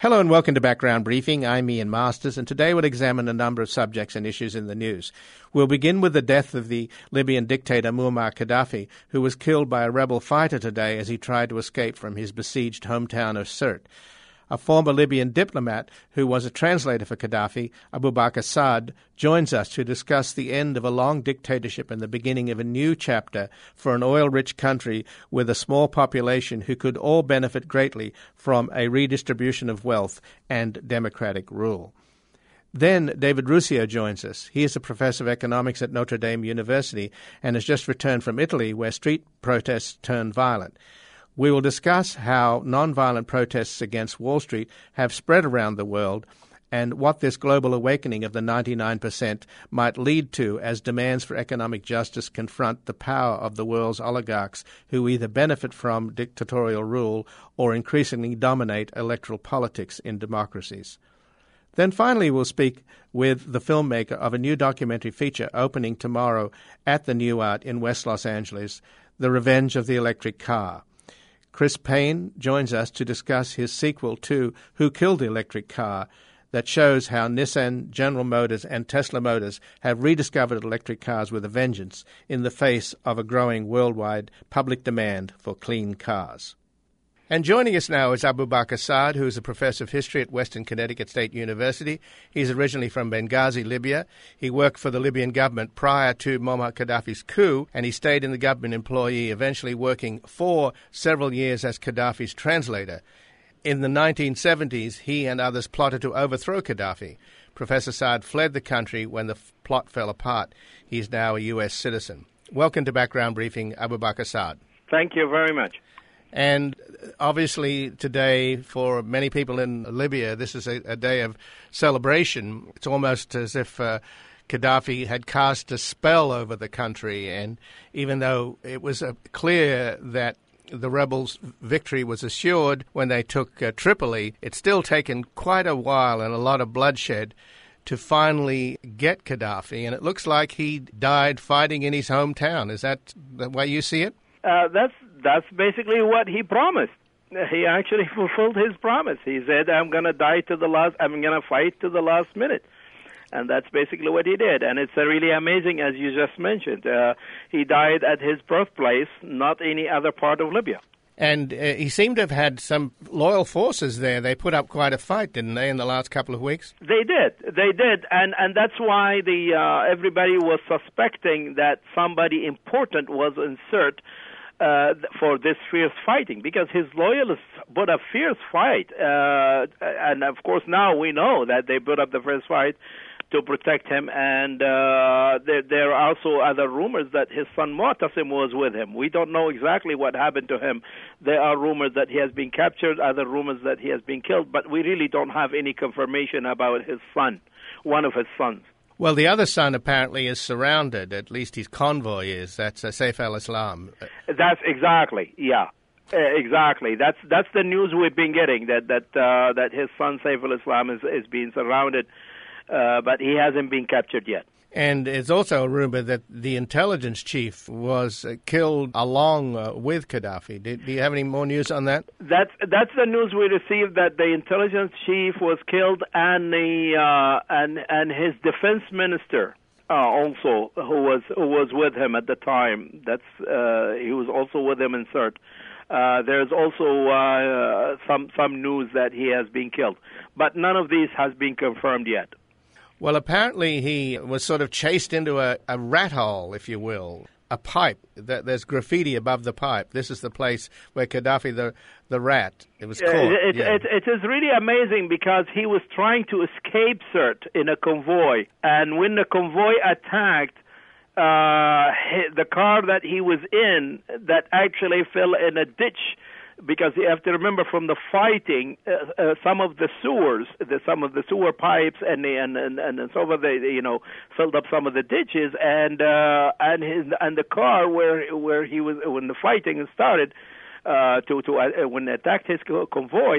Hello and welcome to Background Briefing. I'm Ian Masters, and today we'll examine a number of subjects and issues in the news. We'll begin with the death of the Libyan dictator Muammar Gaddafi, who was killed by a rebel fighter today as he tried to escape from his besieged hometown of Sirte. A former Libyan diplomat who was a translator for Gaddafi, Abu Bakr Saad, joins us to discuss the end of a long dictatorship and the beginning of a new chapter for an oil-rich country with a small population who could all benefit greatly from a redistribution of wealth and democratic rule. Then David Ruscio joins us. He is a professor of economics at Notre Dame University and has just returned from Italy, where street protests turned violent. We will discuss how nonviolent protests against Wall Street have spread around the world and what this global awakening of the 99% might lead to as demands for economic justice confront the power of the world's oligarchs who either benefit from dictatorial rule or increasingly dominate electoral politics in democracies. Then finally we'll speak with the filmmaker of a new documentary feature opening tomorrow at the New Art in West Los Angeles, The Revenge of the Electric Car. Chris Payne joins us to discuss his sequel to Who Killed the Electric Car that shows how Nissan, General Motors, and Tesla Motors have rediscovered electric cars with a vengeance in the face of a growing worldwide public demand for clean cars. And joining us now is Abu Bakr Saad, who is a professor of history at Western Connecticut State University. He's originally from Benghazi, Libya. He worked for the Libyan government prior to Muammar Gaddafi's coup, and he stayed in the government employee, eventually working for several years as Gaddafi's translator. In the 1970s, he and others plotted to overthrow Gaddafi. Professor Saad fled the country when the plot fell apart. He's now a U.S. citizen. Welcome to Background Briefing, Abu Bakr Saad. Thank you very much. And obviously today, for many people in Libya, this is a day of celebration. It's almost as if Gaddafi had cast a spell over the country. And even though it was clear that the rebels' victory was assured when they took Tripoli, it's still taken quite a while and a lot of bloodshed to finally get Gaddafi. And it looks like he died fighting in his hometown. Is that the way you see it? That's basically what he promised. He actually fulfilled his promise. He said, I'm going to fight to the last minute. And that's basically what he did. And it's really amazing, as you just mentioned. He died at his birthplace, not any other part of Libya. And he seemed to have had some loyal forces there. They put up quite a fight, didn't they, in the last couple of weeks? They did. And that's why everybody was suspecting that somebody important was in Sirte for this fierce fighting, because his loyalists put a fierce fight. And, of course, now we know that they put up the fierce fight to protect him. And there are also other rumors that his son Mu'tasim was with him. We don't know exactly what happened to him. There are rumors that he has been captured, other rumors that he has been killed, but we really don't have any confirmation about his son, one of his sons. Well, the other son apparently is surrounded, at least his convoy is. That's Saif al-Islam. That's exactly, yeah. Exactly. That's the news we've been getting, that his son Saif al-Islam is being surrounded, but he hasn't been captured yet. And it's also a rumor that the intelligence chief was killed along with Gaddafi. Do you have any more news on that? That's the news we received, that the intelligence chief was killed, and his defense minister also, who was with him at the time. He was also with him in Sirte. There's also some news that he has been killed, but none of these has been confirmed yet. Well, apparently he was sort of chased into a rat hole, if you will, a pipe. There's graffiti above the pipe. This is the place where Gaddafi, the rat, it was caught. It is really amazing, because he was trying to escape Sirte in a convoy. And when the convoy attacked, the car that he was in, that actually fell in a ditch, because you have to remember, from the fighting, some of the sewers, some of the sewer pipes, and some of the filled up some of the ditches, and the car where he was when the fighting started, when they attacked his convoy,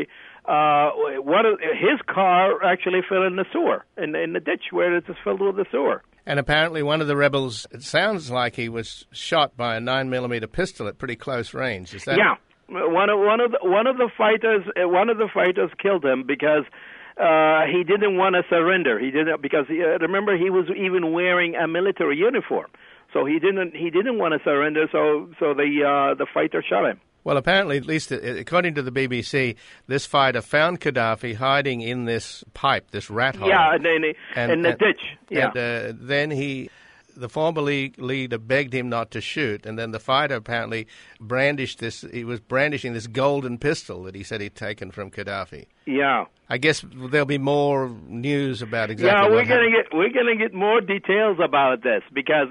his car actually fell in the sewer, in the ditch where it is filled with the sewer. And apparently one of the rebels, it sounds like he was shot by a 9mm pistol at pretty close range. Is that? Yeah. One of the fighters killed him because he didn't want to surrender. He didn't because remember he was even wearing a military uniform, so he didn't want to surrender. So the fighter shot him. Well, apparently, at least according to the BBC, this fighter found Gaddafi hiding in this pipe, this rat hole. Yeah, in the ditch. Yeah. And then the former leader begged him not to shoot, and then the fighter apparently he was brandishing this golden pistol that he said he'd taken from Gaddafi. Yeah. I guess there'll be more news about exactly what happened. We're gonna get more details about this because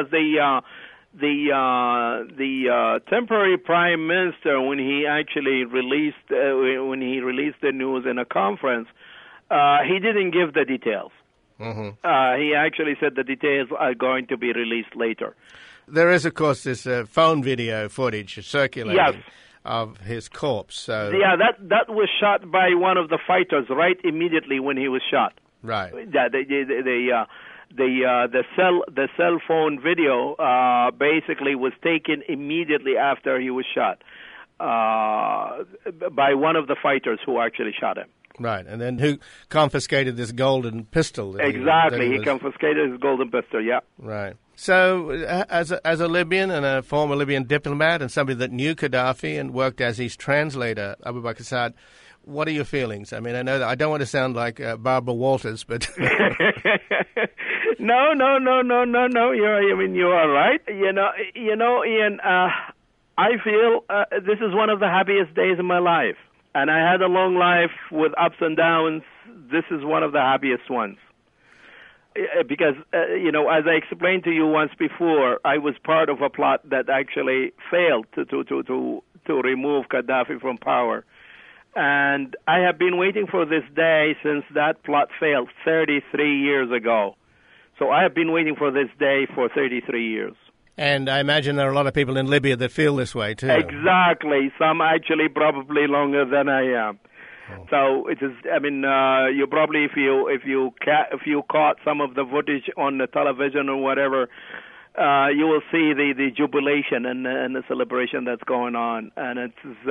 the temporary prime minister, when he actually released the news in a conference, he didn't give the details. Mm-hmm. He actually said the details are going to be released later. There is, of course, this phone video footage circulating of his corpse. So yeah, that was shot by one of the fighters right immediately when he was shot. Right. The cell phone video basically was taken immediately after he was shot by one of the fighters who actually shot him. Right, and then who confiscated this golden pistol? Exactly, he confiscated his golden pistol, yeah. Right. So, as a Libyan and a former Libyan diplomat and somebody that knew Gaddafi and worked as his translator, Abu Bakr Saad, what are your feelings? I mean, I know that I don't want to sound like Barbara Walters, but... No. You are right. You know, Ian. I feel this is one of the happiest days of my life, and I had a long life with ups and downs. This is one of the happiest ones because as I explained to you once before, I was part of a plot that actually failed to remove Gaddafi from power. And I have been waiting for this day since that plot failed 33 years ago. So I have been waiting for this day for 33 years. And I imagine there are a lot of people in Libya that feel this way, too. Exactly. Some actually probably longer than I am. Oh. So it is. I mean, you probably, if you caught some of the footage on the television or whatever, you will see the jubilation and the celebration that's going on. And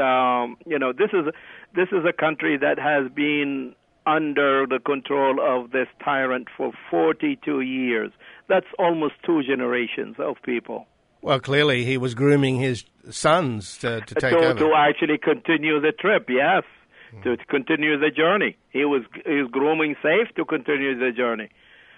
it's this is a country that has been under the control of this tyrant for 42 years. That's almost 2 generations of people. Well, clearly he was grooming his sons to take over. To actually continue the trip, yes, to continue the journey. He was grooming Saif to continue the journey.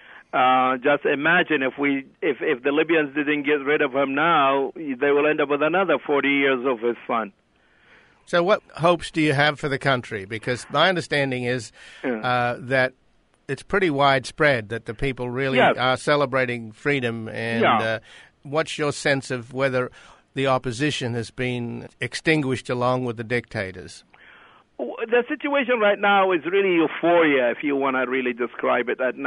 Just imagine if the Libyans didn't get rid of him now, they will end up with another 40 years of his son. So what hopes do you have for the country? Because my understanding is that it's pretty widespread that the people really are celebrating freedom. And what's your sense of whether the opposition has been extinguished along with the dictators? The situation right now is really euphoria, if you want to really describe it as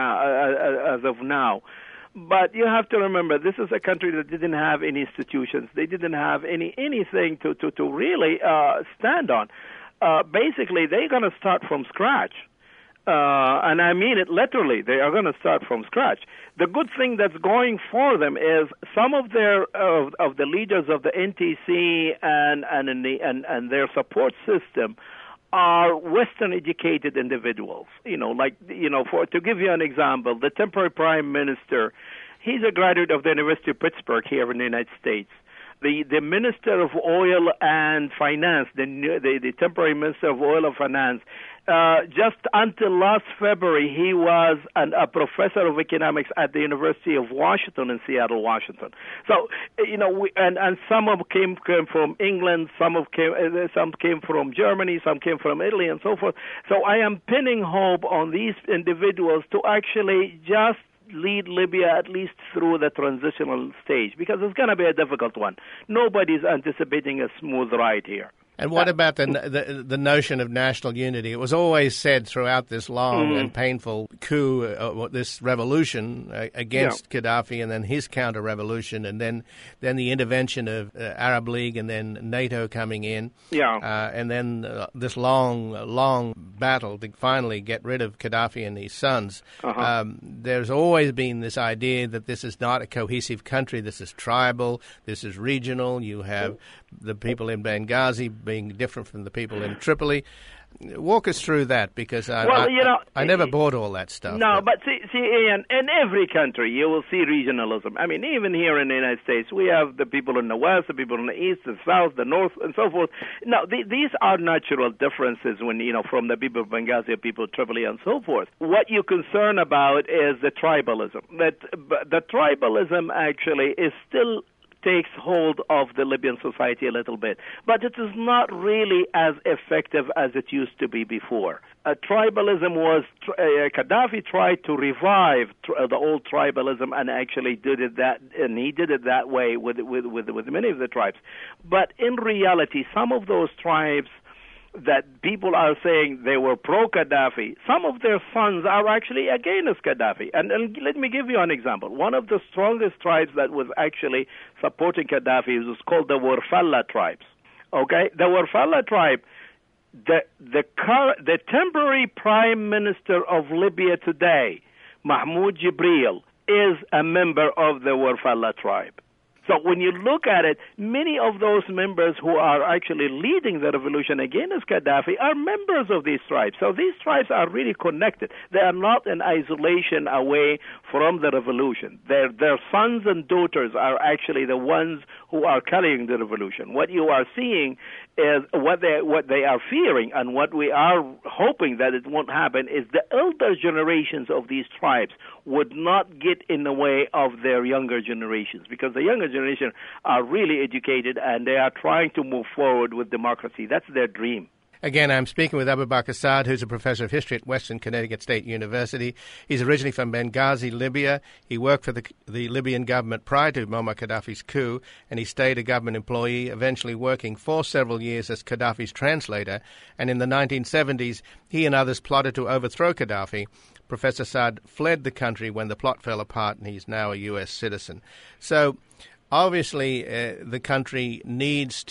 of now. But you have to remember, this is a country that didn't have any institutions. They didn't have anything to really stand on. Basically, they're going to start from scratch. And I mean it literally. They are going to start from scratch. The good thing that's going for them is some of of the leaders of the NTC and their support system are Western-educated individuals. To give you an example, the temporary prime minister, he's a graduate of the University of Pittsburgh here in the United States. The Minister of Oil and Finance, the temporary Minister of Oil and Finance, just until last February, he was a professor of economics at the University of Washington in Seattle, Washington. So, and some of them came from England, some came from Germany, some came from Italy, and so forth. So I am pinning hope on these individuals to actually just lead Libya at least through the transitional stage, because it's going to be a difficult one. Nobody's anticipating a smooth ride here. And what about the notion of national unity? It was always said throughout this long and painful coup, this revolution against Gaddafi, and then his counter-revolution, and then the intervention of Arab League, and then NATO coming in, and then this long battle to finally get rid of Gaddafi and his sons. There's always been this idea that this is not a cohesive country. This is tribal. This is regional. You have the people in Benghazi being different from the people in Tripoli. Walk us through that, because I never bought all that stuff. No, but see, Ian, in every country you will see regionalism. I mean, even here in the United States, we have the people in the West, the people in the East, the South, the North, and so forth. Now, these are natural differences when, from the people of Benghazi, people of Tripoli, and so forth. What you're concerned about is the tribalism. The tribalism actually is still takes hold of the Libyan society a little bit, but it is not really as effective as it used to be before. Tribalism was Gaddafi tried to revive the old tribalism, and actually did it that way with many of the tribes. But in reality, some of those tribes that people are saying they were pro-Gaddafi, some of their sons are actually against Gaddafi. And let me give you an example. One of the strongest tribes that was actually supporting Gaddafi was called the Warfalla tribes. Okay? The Warfalla tribe, the temporary prime minister of Libya today, Mahmoud Jibril, is a member of the Warfalla tribe. So when you look at it, many of those members who are actually leading the revolution against Gaddafi are members of these tribes. So these tribes are really connected. They are not in isolation away from the revolution. Their sons and daughters are actually the ones who are carrying the revolution. What you are seeing is what they are fearing, and what we are hoping that it won't happen, is the elder generations of these tribes would not get in the way of their younger generations, because the younger generation are really educated and they are trying to move forward with democracy. That's their dream. Again, I'm speaking with Abu Bakr Saad, who's a professor of history at Western Connecticut State University. He's originally from Benghazi, Libya. He worked for the Libyan government prior to Muammar Gaddafi's coup, and he stayed a government employee, eventually working for several years as Gaddafi's translator. And in the 1970s, he and others plotted to overthrow Gaddafi. Professor Saad fled the country when the plot fell apart, and he's now a U.S. citizen. So obviously, the country needs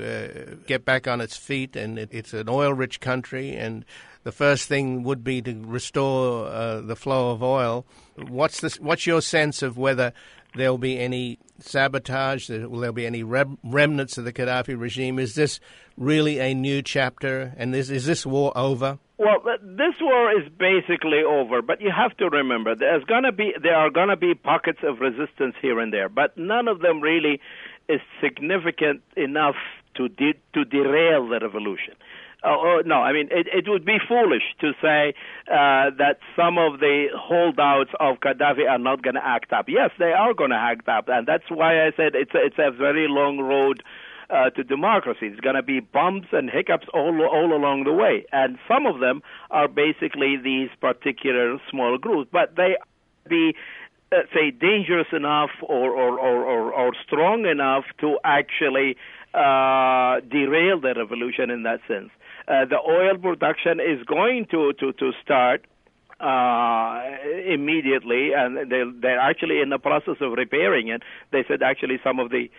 to get back on its feet, and it's an oil-rich country, and the first thing would be to restore the flow of oil. What's your sense of whether there'll be any sabotage? Will there be any remnants of the Gaddafi regime? Is this really a new chapter, and is this war over? Well, this war is basically over, but you have to remember there are going to be pockets of resistance here and there, but none of them really is significant enough to derail the revolution. No, I mean, it would be foolish to say that some of the holdouts of Gaddafi are not going to act up. Yes, they are going to act up, and that's why I said it's a very long road to democracy. It's going to be bumps and hiccups all along the way, and some of them are basically these particular small groups, but they be say dangerous enough or strong enough to actually derail the revolution in that sense. The oil production is going to start immediately, and they're actually in the process of repairing it. They said actually some of the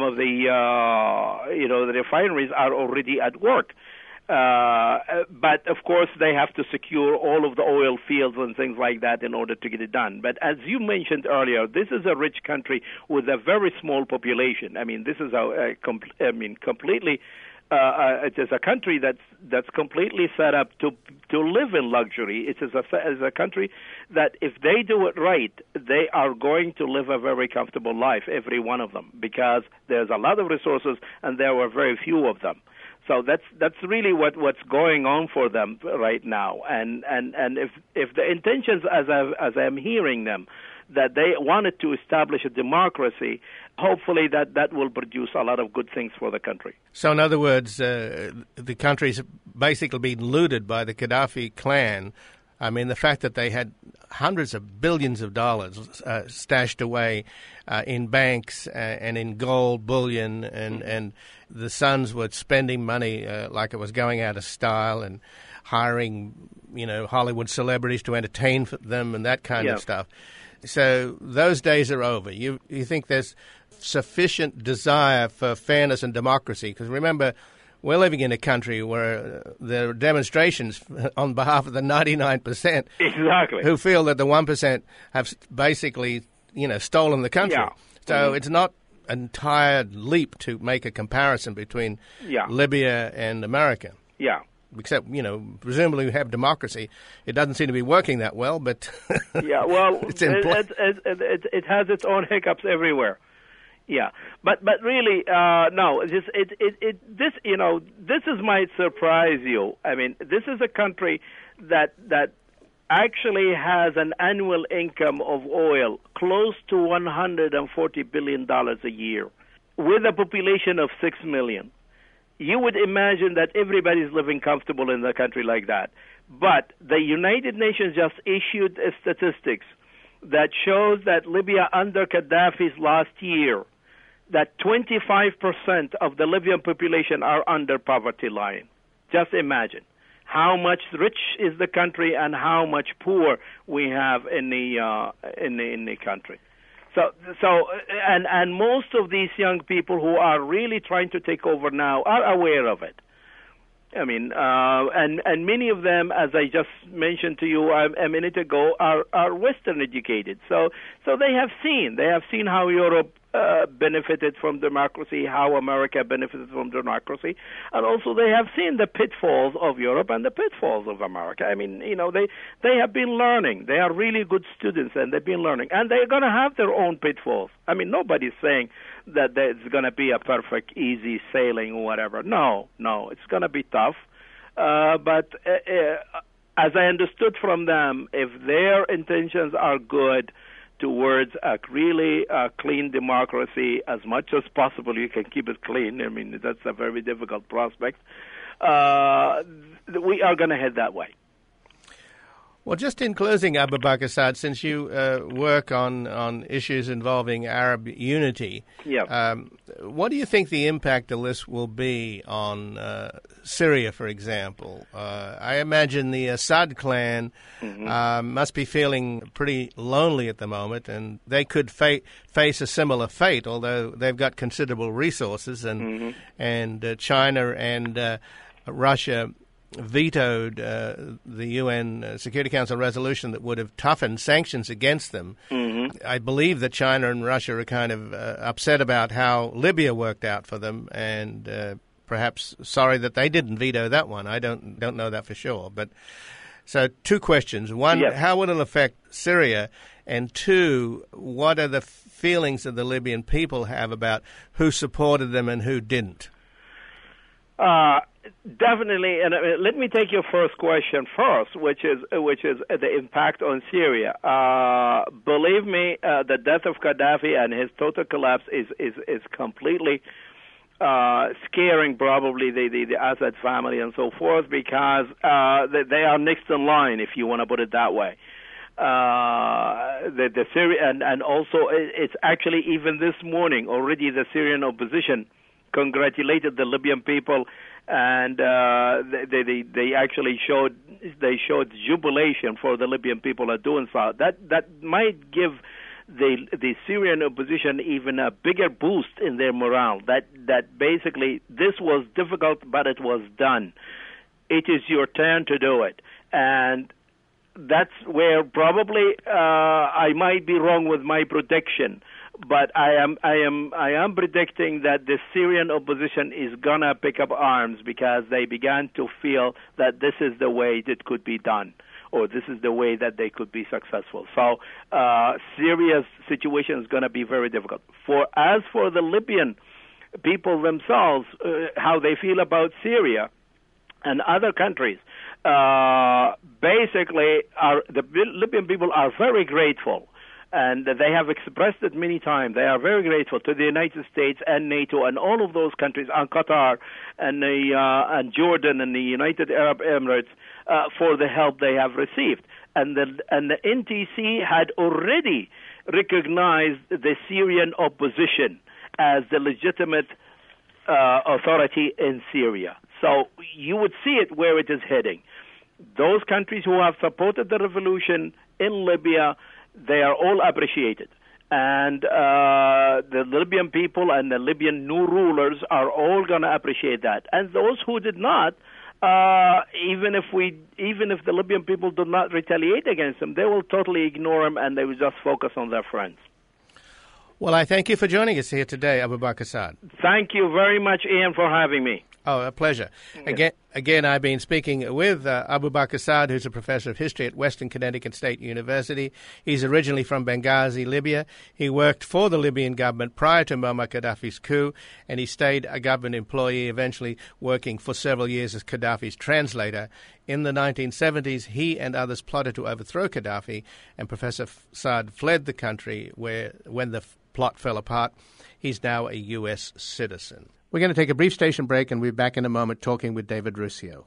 the refineries are already at work. But of course they have to secure all of the oil fields and things like that in order to get it done. But as you mentioned earlier, this is a rich country with a very small population. I mean, this is completely. It is a country that's completely set up to live in luxury. It is a country that, if they do it right, they are going to live a very comfortable life, every one of them, because there's a lot of resources and there were very few of them. So that's really what's going on for them right now. And if the intentions, as I'm hearing them, that they wanted to establish a democracy, hopefully that will produce a lot of good things for the country. So in other words, the country's basically been looted by the Gaddafi clan. I mean, the fact that they had hundreds of billions of dollars stashed away in banks and in gold, bullion, and the sons were spending money like it was going out of style and hiring, Hollywood celebrities to entertain them and that kind of stuff. So those days are over. You think there's sufficient desire for fairness and democracy? Because remember, we're living in a country where there are demonstrations on behalf of the 99% exactly who feel that the 1% have basically, stolen the country. Yeah. So it's not entire leap to make a comparison between Libya and America. Yeah. Except, presumably we have democracy. It doesn't seem to be working that well, but yeah, well, it's in it has its own hiccups everywhere. Yeah, but really, no. This might surprise you. I mean, this is a country that actually has an annual income of oil close to $140 billion a year, with a population of 6 million. You would imagine that everybody's living comfortable in a country like that. But the United Nations just issued statistics that shows that Libya under Gaddafi's last year, that 25% of the Libyan population are under poverty line. Just imagine how much rich is the country and how much poor we have in the country. And most of these young people who are really trying to take over now are aware of it. I mean, and many of them, as I just mentioned to you a minute ago, are Western educated. So they have seen how Europe benefited from democracy, how America benefited from democracy, and also they have seen the pitfalls of Europe and the pitfalls of America. I mean, they have been learning. They are really good students, and they've been learning, and they're going to have their own pitfalls. I mean, nobody's saying that it's going to be a perfect, easy sailing or whatever. No, it's going to be tough. But as I understood from them, if their intentions are good towards a really clean democracy, as much as possible, you can keep it clean. I mean, that's a very difficult prospect. We are going to head that way. Well, just in closing, Abu Bakr Saad, since you work on issues involving Arab unity, what do you think the impact of this will be on Syria, for example? I imagine the Assad clan must be feeling pretty lonely at the moment, and they could face a similar fate, although they've got considerable resources, and China and Russia vetoed the UN Security Council resolution that would have toughened sanctions against them. I believe that China and Russia are kind of upset about how Libya worked out for them, and perhaps sorry that they didn't veto that one. I don't know that for sure. But so 2 questions. One, how will it affect Syria? And 2, what are the feelings that the Libyan people have about who supported them and who didn't? Definitely, and let me take your first question first, which is the impact on Syria. Believe me, the death of Gaddafi and his total collapse is completely scaring probably the Assad family and so forth, because they are next in line, if you want to put it that way. The Syria and also it's actually even this morning already the Syrian opposition congratulated the Libyan people, and they actually showed jubilation for the Libyan people are doing so. That might give the Syrian opposition even a bigger boost in their morale. That basically this was difficult, but it was done. It is your turn to do it, and that's where probably I might be wrong with my prediction. But I am predicting that the Syrian opposition is gonna pick up arms, because they began to feel that this is the way it could be done, or this is the way that they could be successful. So Syria's situation is gonna be very difficult. As for the Libyan people themselves, how they feel about Syria and other countries, basically, the Libyan people are very grateful. And they have expressed it many times. They are very grateful to the United States and NATO and all of those countries, and Qatar and Jordan and the United Arab Emirates for the help they have received. And the NTC had already recognized the Syrian opposition as the legitimate authority in Syria. So you would see it where it is heading. Those countries who have supported the revolution in Libya, they are all appreciated. And the Libyan people and the Libyan new rulers are all going to appreciate that. And those who did not, even if the Libyan people do not retaliate against them, they will totally ignore them, and they will just focus on their friends. Well, I thank you for joining us here today, Abu Bakr Saad. Thank you very much, Ian, for having me. Oh, a pleasure. Yes. Again, I've been speaking with Abu Bakr Saad, who's a professor of history at Western Connecticut State University. He's originally from Benghazi, Libya. He worked for the Libyan government prior to Muammar Gaddafi's coup, and he stayed a government employee, eventually working for several years as Gaddafi's translator. In the 1970s, he and others plotted to overthrow Gaddafi, and Professor Saad fled the country when the plot fell apart. He's now a U.S. citizen. We're going to take a brief station break, and we'll be back in a moment talking with David Ruscio.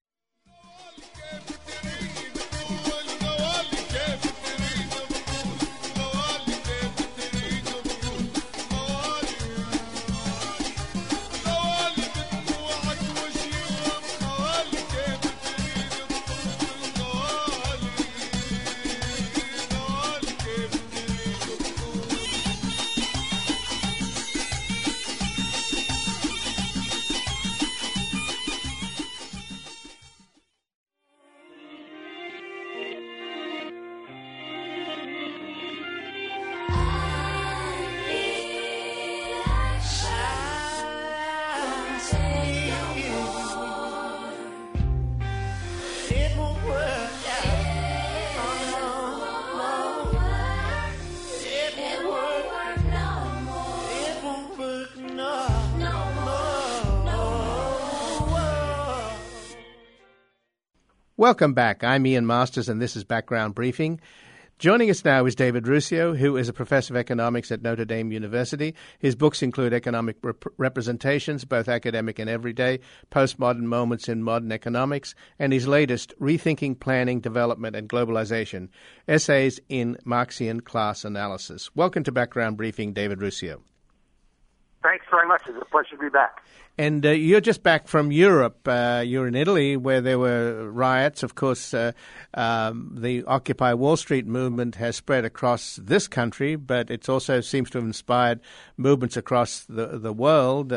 Welcome back. I'm Ian Masters, and this is Background Briefing. Joining us now is David Ruscio, who is a professor of economics at Notre Dame University. His books include Economic Representations, both academic and everyday, Postmodern Moments in Modern Economics, and his latest, Rethinking Planning, Development and Globalization, Essays in Marxian Class Analysis. Welcome to Background Briefing, David Ruscio. Thanks very much. It's a pleasure to be back. And you're just back from Europe. You're in Italy, where there were riots. Of course, the Occupy Wall Street movement has spread across this country, but it also seems to have inspired movements across the world.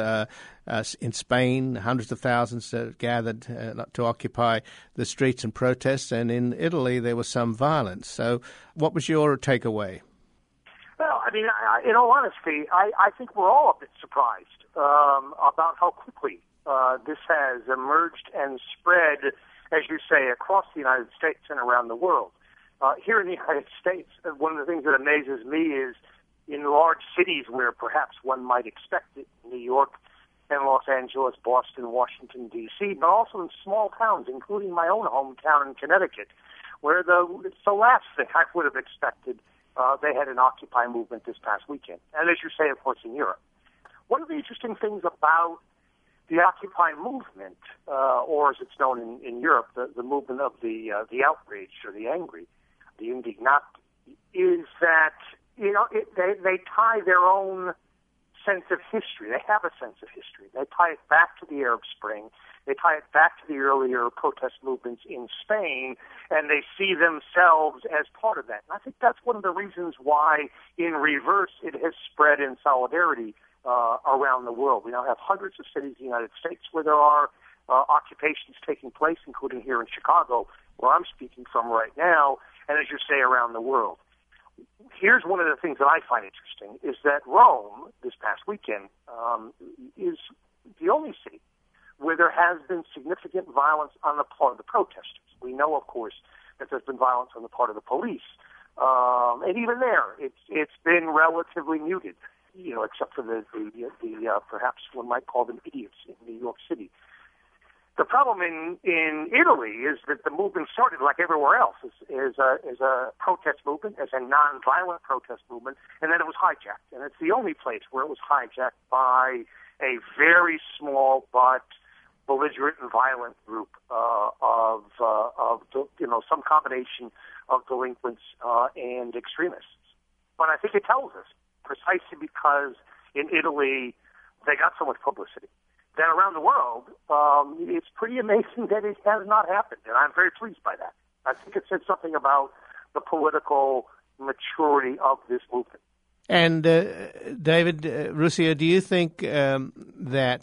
In Spain, hundreds of thousands gathered to occupy the streets and protests. And in Italy, there was some violence. So what was your takeaway? Well, I mean, in all honesty, I think we're all a bit surprised about how quickly this has emerged and spread, as you say, across the United States and around the world. Here in the United States, one of the things that amazes me is in large cities where perhaps one might expect it, New York and Los Angeles, Boston, Washington, D.C., but also in small towns, including my own hometown in Connecticut, where it's the last thing I would have expected. They had an Occupy movement this past weekend. And as you say, of course, in Europe. One of the interesting things about the Occupy movement, or as it's known in Europe, the movement of the outraged or the angry, the indignati, is that, they tie their own sense of history. They have a sense of history. They tie it back to the Arab Spring. They tie it back to the earlier protest movements in Spain, and they see themselves as part of that. And I think that's one of the reasons why, in reverse, it has spread in solidarity around the world. We now have hundreds of cities in the United States where there are occupations taking place, including here in Chicago, where I'm speaking from right now, and as you say, around the world. Here's one of the things that I find interesting, is that Rome, this past weekend, is the only city where there has been significant violence on the part of the protesters. We know, of course, that there's been violence on the part of the police. And even there, it's been relatively muted, except for the perhaps one might call them idiots in New York City. The problem in Italy is that the movement started, like everywhere else, as a protest movement, as a nonviolent protest movement, and then it was hijacked. And it's the only place where it was hijacked by a very small but belligerent and violent group of some combination of delinquents and extremists. But I think it tells us, precisely because in Italy they got so much publicity, that around the world, it's pretty amazing that it has not happened, and I'm very pleased by that. I think it said something about the political maturity of this movement. And David Ruscio, do you think that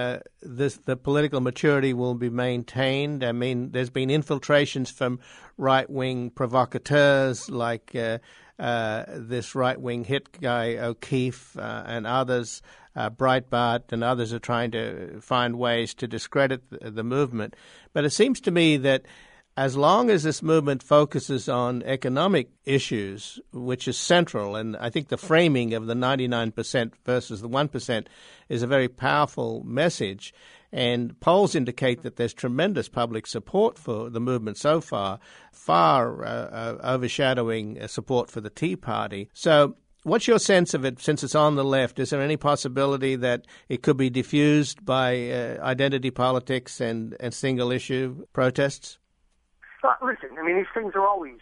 the political maturity will be maintained? I mean, there's been infiltrations from right-wing provocateurs like this right-wing hit guy O'Keefe and others, Breitbart and others are trying to find ways to discredit the movement. But it seems to me that as long as this movement focuses on economic issues, which is central, and I think the framing of the 99% versus the 1% is a very powerful message, and polls indicate that there's tremendous public support for the movement so far, far overshadowing support for the Tea Party. So what's your sense of it since it's on the left? Is there any possibility that it could be diffused by identity politics and single-issue protests? Listen, I mean, these things are always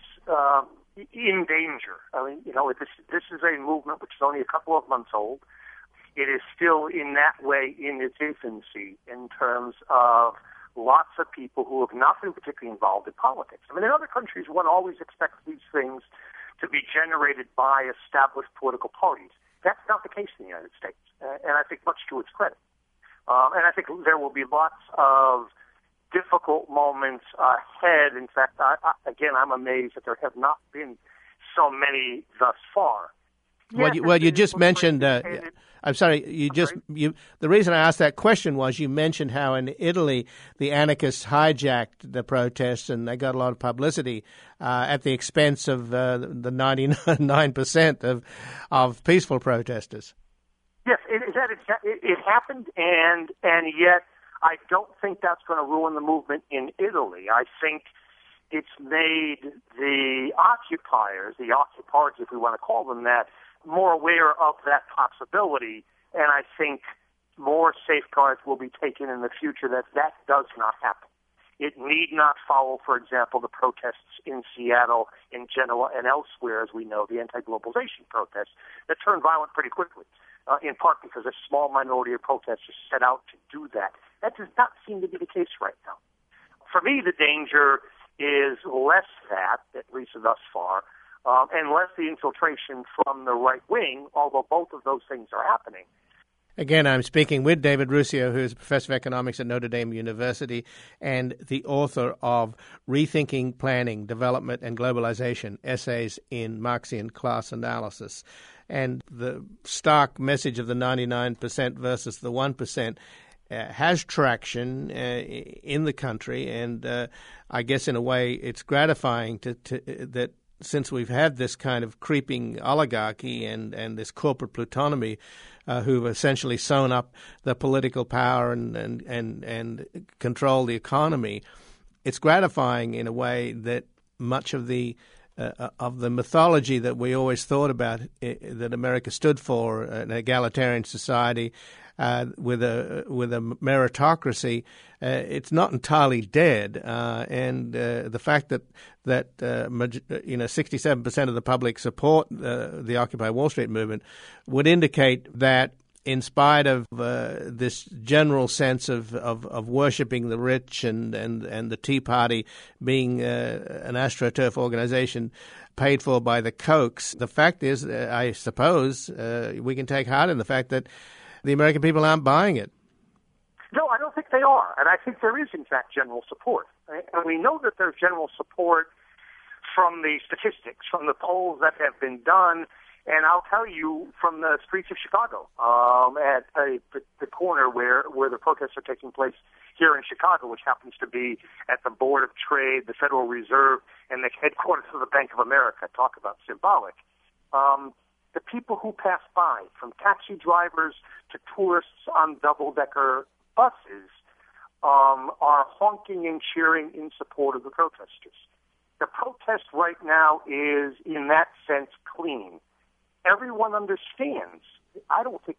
in danger. I mean, this is a movement which is only a couple of months old. It is still in that way in its infancy in terms of lots of people who have not been particularly involved in politics. I mean, in other countries, one always expects these things to be generated by established political parties. That's not the case in the United States, and I think much to its credit. And I think there will be lots of difficult moments ahead. In fact, I'm amazed that there have not been so many thus far. You just mentioned. I'm sorry. The reason I asked that question was you mentioned how in Italy the anarchists hijacked the protests and they got a lot of publicity at the expense of the 99% of peaceful protesters. Yes, it happened, and yet I don't think that's going to ruin the movement in Italy. I think it's made the occupiers, if we want to call them that, more aware of that possibility, and I think more safeguards will be taken in the future that does not happen. It need not follow, for example, the protests in Seattle, in Genoa, and elsewhere, as we know, the anti-globalization protests that turned violent pretty quickly, in part because a small minority of protesters set out to do that. That does not seem to be the case right now. For me, the danger is less that, at least thus far, and less the infiltration from the right wing, although both of those things are happening. Again, I'm speaking with David Ruscio, who is a professor of economics at Notre Dame University and the author of Rethinking Planning, Development and Globalization, Essays in Marxian Class Analysis. And the stark message of the 99% versus the 1% has traction in the country, and I guess in a way it's gratifying that since we've had this kind of creeping oligarchy and this corporate plutonymy who've essentially sewn up the political power and control the economy, it's gratifying in a way that much of the mythology that we always thought about that America stood for, an egalitarian society with a meritocracy, it's not entirely dead. And the fact that 67% of the public support the Occupy Wall Street movement would indicate that, in spite of this general sense of worshiping the rich and the Tea Party being an AstroTurf organization paid for by the Kochs, the fact is, I suppose, we can take heart in the fact that the American people aren't buying it. No, I don't think they are. And I think there is, in fact, general support. Right? And we know that there's general support from the statistics, from the polls that have been done. And I'll tell you, from the streets of Chicago, at the corner where the protests are taking place here in Chicago, which happens to be at the Board of Trade, the Federal Reserve, and the headquarters of the Bank of America. Talk about symbolic. The people who pass by, from taxi drivers to tourists on double-decker buses, are honking and cheering in support of the protesters. The protest right now is, in that sense, clean. Everyone understands. I don't think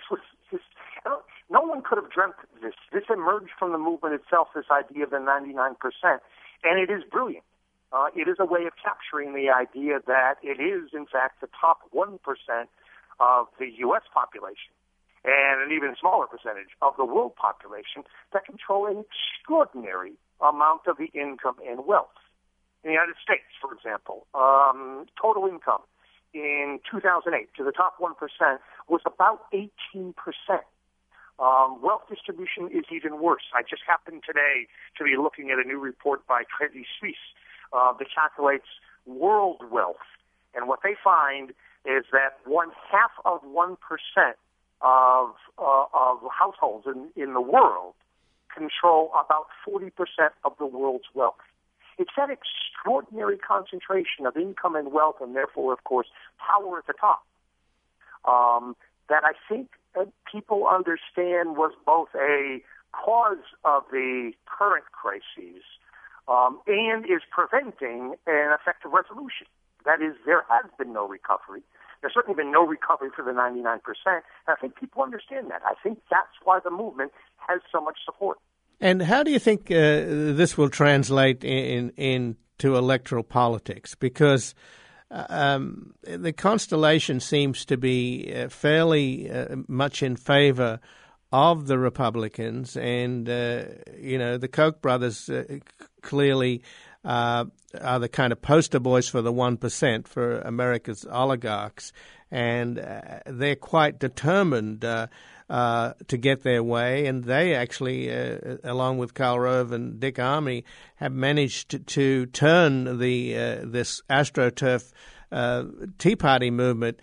no one could have dreamt this. This emerged from the movement itself, this idea of the 99%, and it is brilliant. It is a way of capturing the idea that it is, in fact, the top 1% of the U.S. population and an even smaller percentage of the world population that control an extraordinary amount of the income and wealth. In the United States, for example, total income in 2008 to the top 1% was about 18%. Wealth distribution is even worse. I just happened today to be looking at a new report by Credit Suisse that calculates world wealth And what they find is that 0.5% of households in the world control about 40% of the world's wealth. It's that extraordinary concentration of income and wealth, and therefore, of course, power at the top, that I think people understand was both a cause of the current crises and is preventing an effective resolution. That is, there has been no recovery. There's certainly been no recovery for the 99%, and I think people understand that. I think that's why the movement has so much support. And how do you think this will translate into electoral politics? Because the constellation seems to be fairly much in favor of the Republicans, and the Koch brothers clearly are the kind of poster boys for the 1%, for America's oligarchs, and they're quite determined to get their way, and they actually, along with Karl Rove and Dick Armey, have managed to turn this AstroTurf Tea Party movement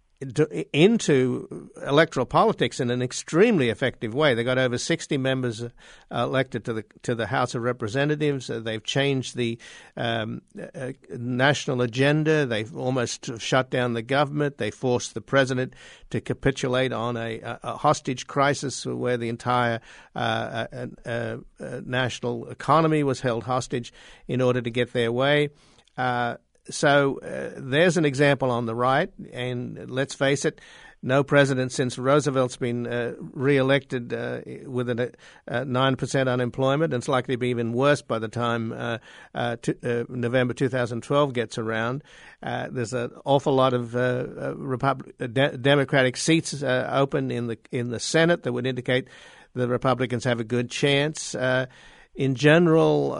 into electoral politics in an extremely effective way. They got over 60 members elected to the House of Representatives. They've changed the national agenda. They've almost shut down the government. They forced the president to capitulate on a hostage crisis where the entire national economy was held hostage in order to get their way. So there's an example on the right, and let's face it, no president since Roosevelt's been reelected with a 9% unemployment, and it's likely to be even worse by the time November 2012 gets around. There's an awful lot of Democratic seats open in the Senate that would indicate the Republicans have a good chance. In general,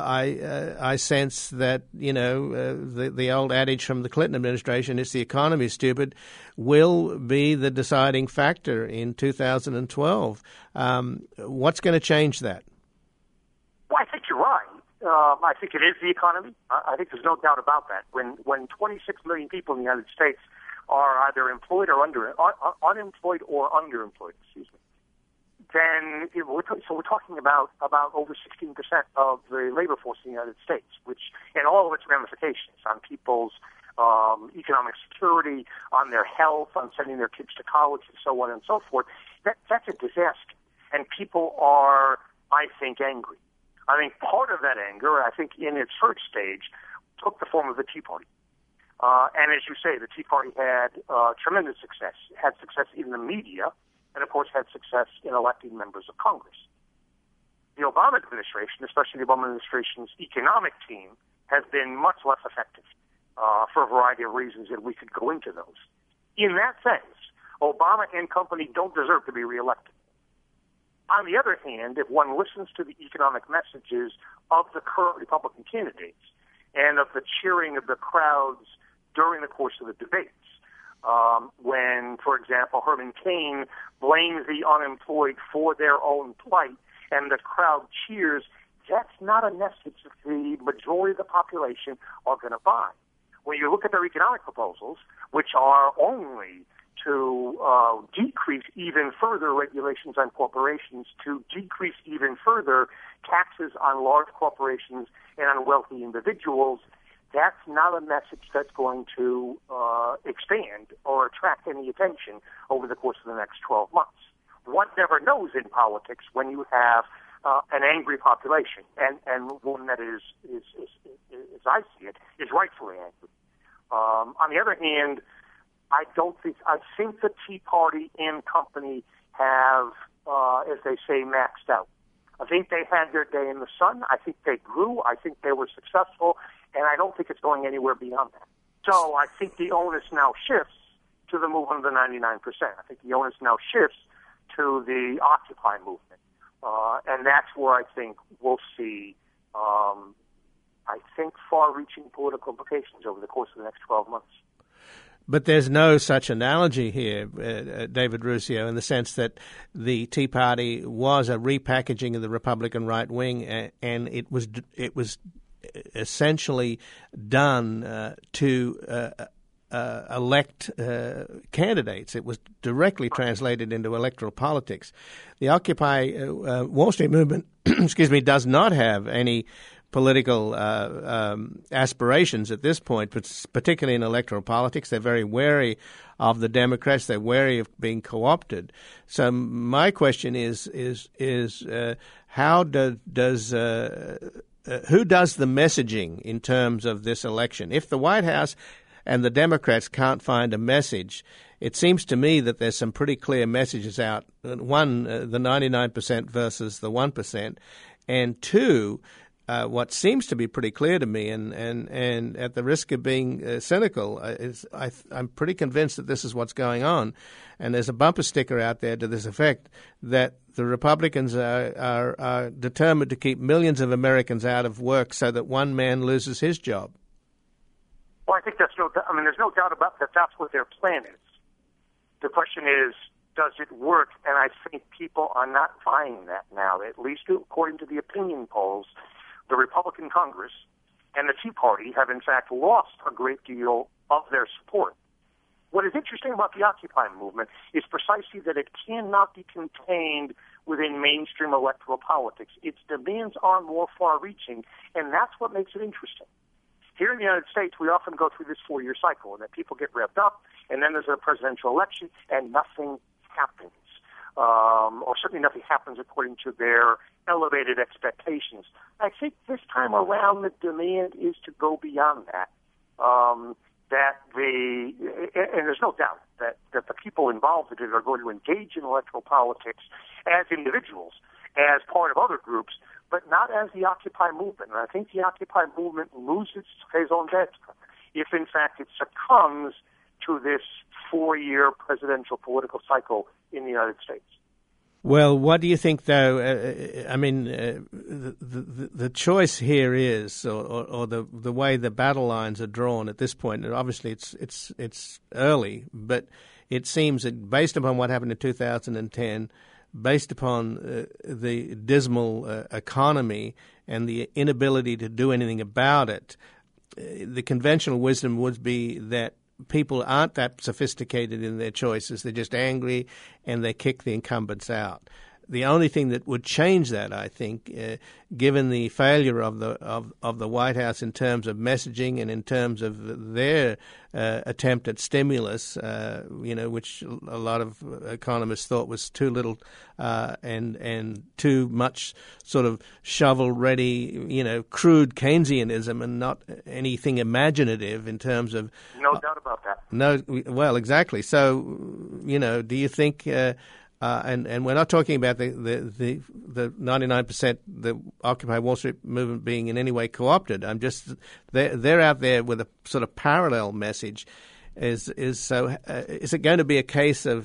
I sense that, the old adage from the Clinton administration, "It's the economy, stupid," will be the deciding factor in 2012. What's going to change that? Well, I think you're right. I think it is the economy. I think there's no doubt about that. When 26 million people in the United States are either employed or unemployed or underemployed, then we're talking about over 16% of the labor force in the United States, which, and all of its ramifications on people's economic security, on their health, on sending their kids to college, and so on and so forth. That's a disaster, and people are, I think, angry. I think part of that anger, I think, in its first stage, took the form of the Tea Party. And as you say, the Tea Party had tremendous success. It had success in the media, and, of course, had success in electing members of Congress. The Obama administration, especially the Obama administration's economic team, has been much less effective for a variety of reasons, and we could go into those. In that sense, Obama and company don't deserve to be reelected. On the other hand, if one listens to the economic messages of the current Republican candidates and of the cheering of the crowds during the course of the debates, when, for example, Herman Cain blames the unemployed for their own plight and the crowd cheers, that's not a message that the majority of the population are going to buy. When you look at their economic proposals, which are only to decrease even further regulations on corporations, to decrease even further taxes on large corporations and on wealthy individuals, that's not a message that's going to expand or attract any attention over the course of the next 12 months. One never knows in politics when you have an angry population, and one that is, as I see it, is rightfully angry. On the other hand, I think the Tea Party and company have, as they say, maxed out. I think they had their day in the sun. I think they grew. I think they were successful. And I don't think it's going anywhere beyond that. So I think the onus now shifts to the movement of the 99%. I think the onus now shifts to the Occupy movement. And that's where I think we'll see, far-reaching political implications over the course of the next 12 months. But there's no such analogy here, David Ruscio, in the sense that the Tea Party was a repackaging of the Republican right wing, and it was essentially done to elect candidates. It was directly translated into electoral politics. The Occupy Wall Street movement, does not have any political aspirations at this point, but particularly in electoral politics. They're very wary of the Democrats. They're wary of being co-opted. So my question is how does who does the messaging in terms of this election? If the White House and the Democrats can't find a message, it seems to me that there's some pretty clear messages out. One, the 99% versus the 1%, and two, what seems to be pretty clear to me, and at the risk of being cynical, I'm pretty convinced that this is what's going on. And there's a bumper sticker out there to this effect that the Republicans are determined to keep millions of Americans out of work so that one man loses his job. Well, I think there's no doubt about that. That's what their plan is. The question is, does it work? And I think people are not buying that now, at least according to the opinion polls. The Republican Congress and the Tea Party have, in fact, lost a great deal of their support. What is interesting about the Occupy movement is precisely that it cannot be contained within mainstream electoral politics. Its demands are more far-reaching, and that's what makes it interesting. Here in the United States, we often go through this 4-year cycle, and that people get revved up, and then there's a presidential election, and nothing happens. Or certainly nothing happens according to their elevated expectations. I think this time around the demand is to go beyond that. And there's no doubt that the people involved in it are going to engage in electoral politics as individuals, as part of other groups, but not as the Occupy movement. And I think the Occupy movement loses raison d'etre if, in fact, it succumbs to this 4-year presidential political cycle in the United States. Well, what do you think, though? The choice here is, or the way the battle lines are drawn at this point. And obviously, it's early, but it seems that based upon what happened in 2010, based upon the dismal economy and the inability to do anything about it, the conventional wisdom would be that people aren't that sophisticated in their choices. They're just angry and they kick the incumbents out. The only thing that would change that, I think, given the failure of the White House in terms of messaging and in terms of their attempt at stimulus, which a lot of economists thought was too little and too much sort of shovel-ready, crude Keynesianism and not anything imaginative in terms of. No doubt about that. No, well, exactly. So, do you think? And we're not talking about the 99%, the Occupy Wall Street movement being in any way co-opted. I'm just they're out there with a sort of parallel message. Is it going to be a case of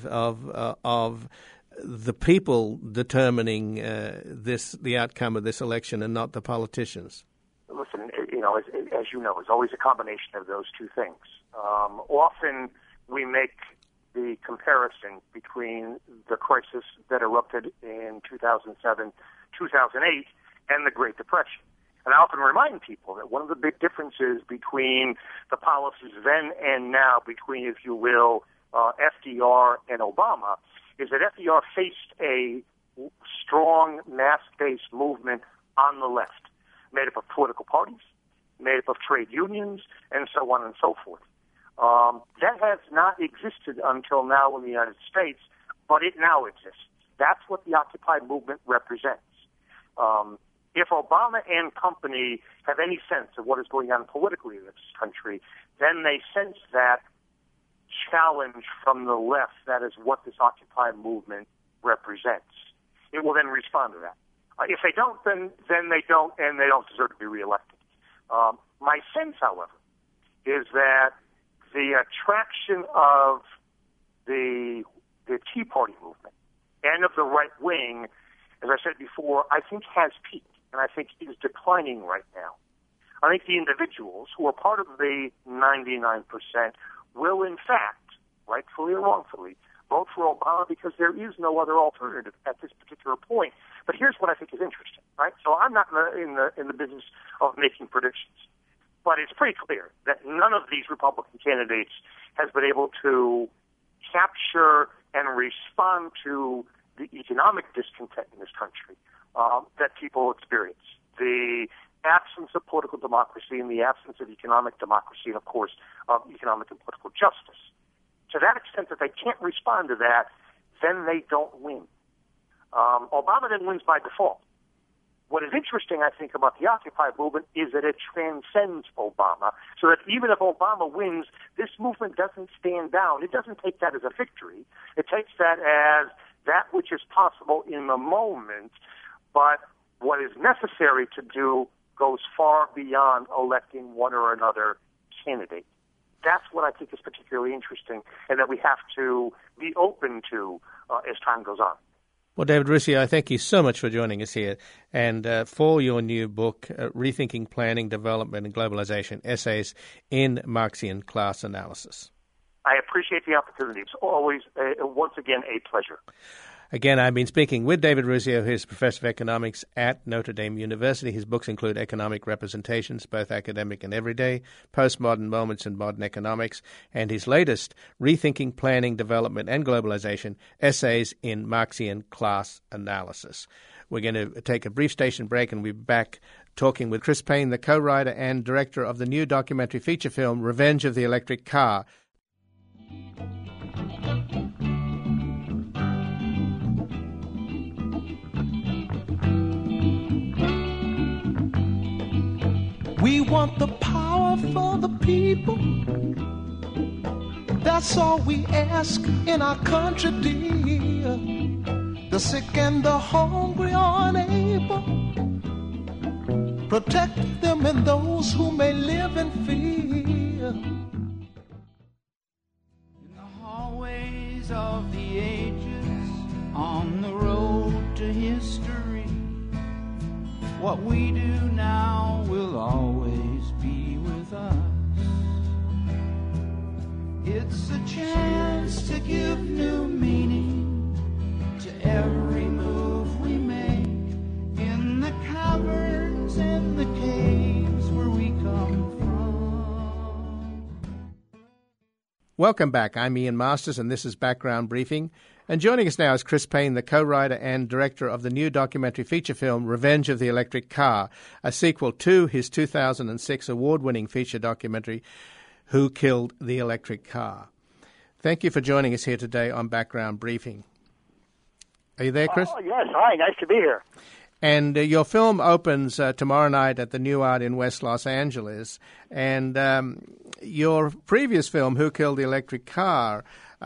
the people determining the outcome of this election and not the politicians? Listen, as you know, it's always a combination of those two things. Often we make the comparison between the crisis that erupted in 2007, 2008, and the Great Depression. And I often remind people that one of the big differences between the policies then and now, between, if you will, FDR and Obama, is that FDR faced a strong mass-based movement on the left, made up of political parties, made up of trade unions, and so on and so forth. That has not existed until now in the United States, but it now exists. That's what the Occupy movement represents. If Obama and company have any sense of what is going on politically in this country, then they sense that challenge from the left. That is what this Occupy movement represents. It will then respond to that. If they don't, then they don't, and they don't deserve to be reelected. My sense, however, is that the attraction of the Tea Party movement and of the right wing, as I said before, I think has peaked, and I think is declining right now. I think the individuals who are part of the 99% will, in fact, rightfully or wrongfully, vote for Obama because there is no other alternative at this particular point. But here's what I think is interesting, right? So I'm not in the business of making predictions. But it's pretty clear that none of these Republican candidates has been able to capture and respond to the economic discontent in this country that people experience. The absence of political democracy and the absence of economic democracy, and of course, economic and political justice. To that extent that they can't respond to that, then they don't win. Obama then wins by default. What is interesting, I think, about the Occupy movement is that it transcends Obama, so that even if Obama wins, this movement doesn't stand down. It doesn't take that as a victory. It takes that as that which is possible in the moment, but what is necessary to do goes far beyond electing one or another candidate. That's what I think is particularly interesting, and that we have to be open to as time goes on. Well, David Ruscio, I thank you so much for joining us here and for your new book, Rethinking Planning, Development and Globalization, Essays in Marxian Class Analysis. I appreciate the opportunity. It's always, once again, a pleasure. Again, I've been speaking with David Ruscio, who is Professor of Economics at Notre Dame University. His books include Economic Representations, both academic and everyday, Postmodern Moments in Modern Economics, and his latest, Rethinking Planning, Development and Globalization, Essays in Marxian Class Analysis. We're going to take a brief station break and we'll be back talking with Chris Paine, the co-writer and director of the new documentary feature film, Revenge of the Electric Car. We want the power for the people. That's all we ask in our country, dear. The sick and the hungry are unable. Protect them and those who may live in fear. In the hallways of the ages, on the road to history, what we do now will always be with us. It's a chance to give new meaning to every move we make in the caverns and the caves where we come from. Welcome back. I'm Ian Masters, and this is Background Briefing. And joining us now is Chris Paine, the co-writer and director of the new documentary feature film, Revenge of the Electric Car, a sequel to his 2006 award-winning feature documentary, Who Killed the Electric Car. Thank you for joining us here today on Background Briefing. Are you there, Chris? Yes, hi, nice to be here. And your film opens tomorrow night at the New Art in West Los Angeles. And your previous film, Who Killed the Electric Car,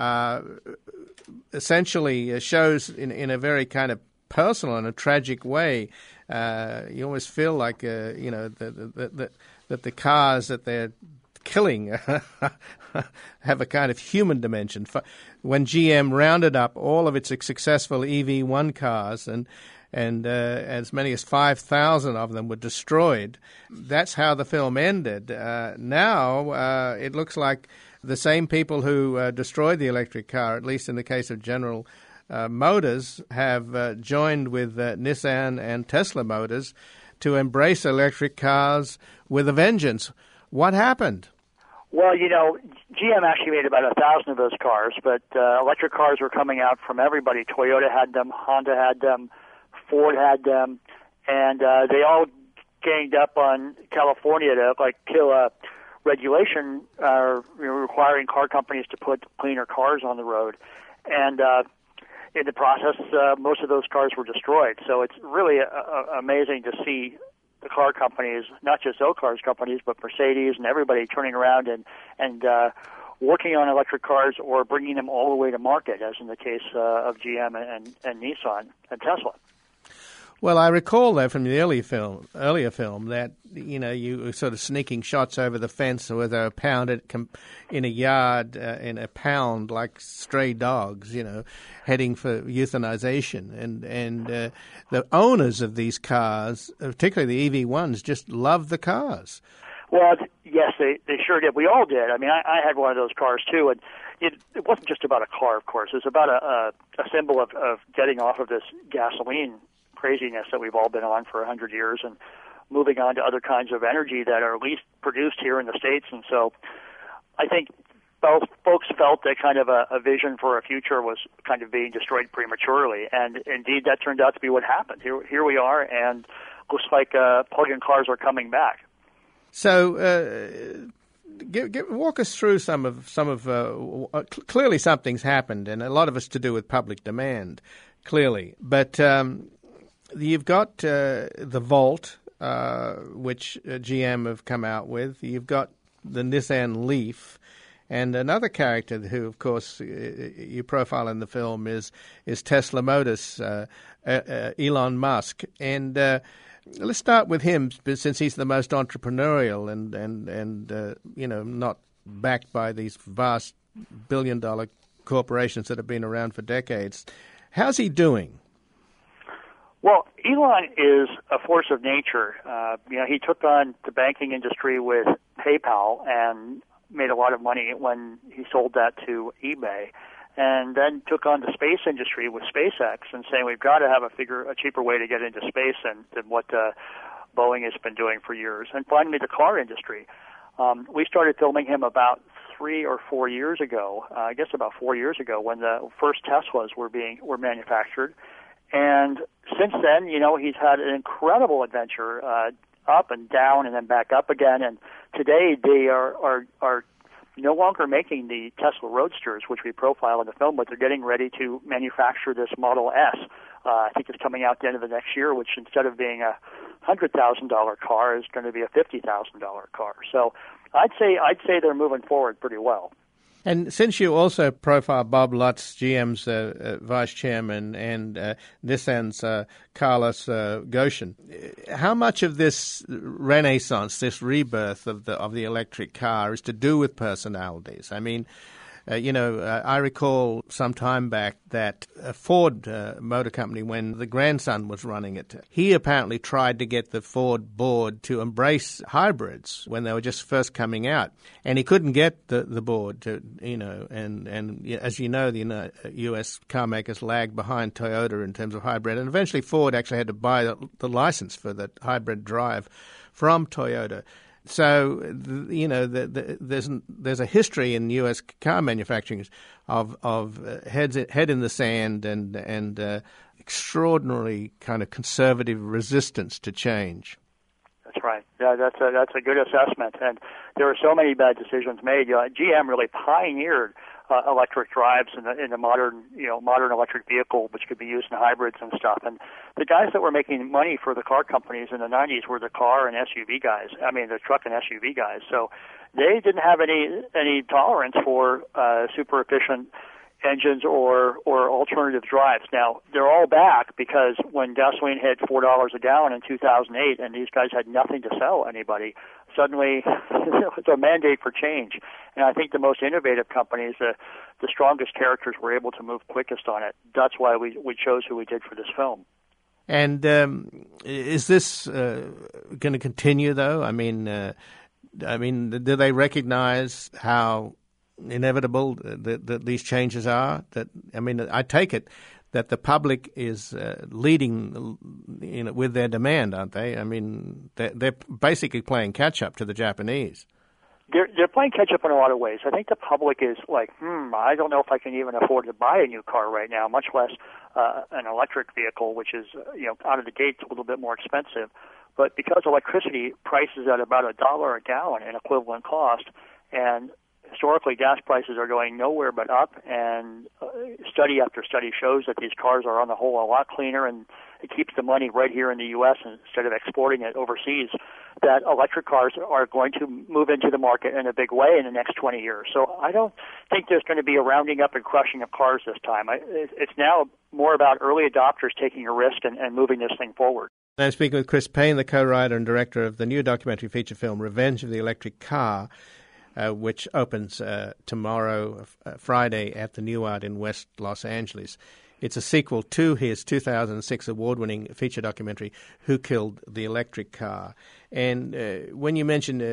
essentially shows in a very kind of personal and a tragic way. You almost feel like that the cars that they're killing have a kind of human dimension. When GM rounded up all of its successful EV1 cars and as many as 5,000 of them were destroyed, that's how the film ended. Now it looks like the same people who destroyed the electric car, at least in the case of General Motors, have joined with Nissan and Tesla Motors to embrace electric cars with a vengeance. What happened? Well, GM actually made about 1,000 of those cars, but electric cars were coming out from everybody. Toyota had them, Honda had them, Ford had them, and they all ganged up on California to kill a regulation requiring car companies to put cleaner cars on the road. And in the process, most of those cars were destroyed. So it's really amazing to see the car companies, not just those car companies, but Mercedes and everybody turning around and working on electric cars or bringing them all the way to market, as in the case of GM and Nissan and Tesla. Well, I recall that from the earlier film that, you were sort of sneaking shots over the fence or they were pounded in a yard in a pound like stray dogs, heading for euthanization. And the owners of these cars, particularly the EV1s, just love the cars. Well, yes, they sure did. We all did. I mean, I had one of those cars too, and it wasn't just about a car, of course. It was about a symbol of getting off of this gasoline craziness that we've all been on for 100 years and moving on to other kinds of energy that are at least produced here in the States. And so I think both folks felt that kind of a vision for a future was kind of being destroyed prematurely. And indeed, that turned out to be what happened. Here we are, and looks like plug-in cars are coming back. So walk us through some of clearly something's happened, and a lot of it's to do with public demand, clearly. But you've got the Volt, which GM have come out with. You've got the Nissan Leaf, and another character who, of course, you profile in the film is Tesla Motors, Elon Musk. And let's start with him, since he's the most entrepreneurial and not backed by these vast billion-dollar corporations that have been around for decades. How's he doing? Well, Elon is a force of nature. He took on the banking industry with PayPal and made a lot of money when he sold that to eBay, and then took on the space industry with SpaceX and saying we've got to have a cheaper way to get into space than what Boeing has been doing for years. And finally, the car industry. We started filming him about 3 or 4 years ago, I guess about 4 years ago, when the first Teslas were manufactured. And since then, he's had an incredible adventure, up and down and then back up again. And today they are no longer making the Tesla Roadsters, which we profile in the film, but they're getting ready to manufacture this Model S. I think it's coming out at the end of the next year, which instead of being a $100,000 car is going to be a $50,000 car. So I'd say they're moving forward pretty well. And since you also profile Bob Lutz, GM's vice chairman, and Nissan's Carlos Ghosn, how much of this renaissance, this rebirth of the electric car, is to do with personalities? I mean, I recall some time back that a Ford Motor Company, when the grandson was running it, he apparently tried to get the Ford board to embrace hybrids when they were just first coming out, and he couldn't get the board to, and as you know, the U.S. car makers lagged behind Toyota in terms of hybrid, and eventually Ford actually had to buy the license for the hybrid drive from Toyota. So, there's a history in U.S. car manufacturing of head in the sand and extraordinary kind of conservative resistance to change. That's right. Yeah, that's a good assessment. And there were so many bad decisions made. GM really pioneered electric drives in the modern electric vehicle, which could be used in hybrids and stuff. And the guys that were making money for the car companies in the 90s were the car and SUV guys. I mean, the truck and SUV guys. So they didn't have any tolerance for super efficient engines or alternative drives. Now, they're all back because when gasoline hit $4 a gallon in 2008 and these guys had nothing to sell anybody, suddenly it's a mandate for change. And I think the most innovative companies, the strongest characters, were able to move quickest on it. That's why we chose who we did for this film. And is this going to continue, though? I mean, do they recognize how inevitable that these changes are? I take it that the public is leading, with their demand, aren't they? I mean, they're basically playing catch up to the Japanese. They're playing catch up in a lot of ways. I think the public is like, I don't know if I can even afford to buy a new car right now, much less an electric vehicle, which is out of the gate a little bit more expensive. But because electricity prices at about $1 a gallon in equivalent cost, and historically, gas prices are going nowhere but up, and study after study shows that these cars are on the whole a lot cleaner, and it keeps the money right here in the U.S. instead of exporting it overseas, that electric cars are going to move into the market in a big way in the next 20 years. So I don't think there's going to be a rounding up and crushing of cars this time. It's now more about early adopters taking a risk and moving this thing forward. I'm speaking with Chris Payne, the co-writer and director of the new documentary feature film Revenge of the Electric Car, which opens tomorrow, Friday, at the New Art in West Los Angeles. It's a sequel to his 2006 award-winning feature documentary, Who Killed the Electric Car? And when you mentioned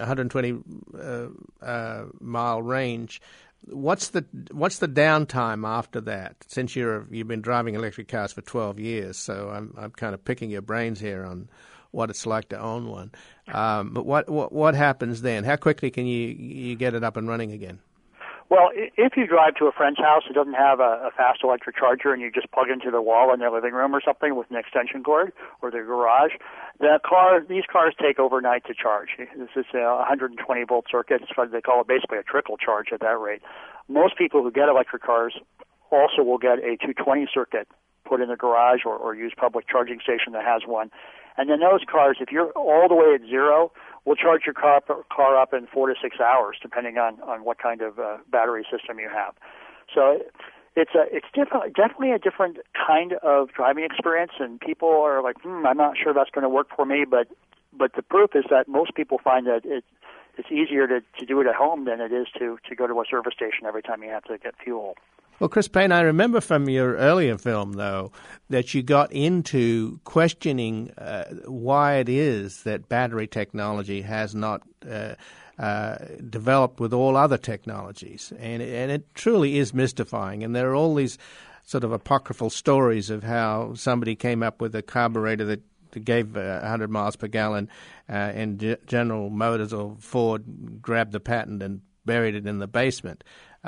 120-mile range, what's the downtime after that? Since you've been driving electric cars for 12 years, so I'm kind of picking your brains here on what it's like to own one. But what happens then? How quickly can you get it up and running again? Well, if you drive to a friend's house that doesn't have a fast electric charger and you just plug into the wall in their living room or something with an extension cord or their garage, these cars take overnight to charge. This is a 120-volt circuit. They call it basically a trickle charge at that rate. Most people who get electric cars also will get a 220 circuit put in the garage or use public charging station that has one. And then those cars, if you're all the way at zero, will charge your car up in 4 to 6 hours, depending on what kind of battery system you have. So it's definitely a different kind of driving experience, and people are like, I'm not sure that's going to work for me. But the proof is that most people find that it's easier to do it at home than it is to go to a service station every time you have to get fuel. Well, Chris Payne, I remember from your earlier film, though, that you got into questioning why it is that battery technology has not developed with all other technologies. And it truly is mystifying. And there are all these sort of apocryphal stories of how somebody came up with a carburetor that gave 100 miles per gallon and General Motors or Ford grabbed the patent and buried it in the basement.